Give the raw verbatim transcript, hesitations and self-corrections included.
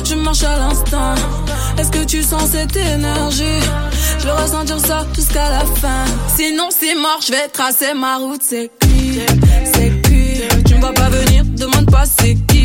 tu marches à l'instant. Est-ce que tu sens cette énergie? Je veux ressentir ça jusqu'à la fin. Sinon c'est mort, je vais tracer ma route. C'est cuit, c'est cuit. Tu me vois pas venir, demande pas c'est qui.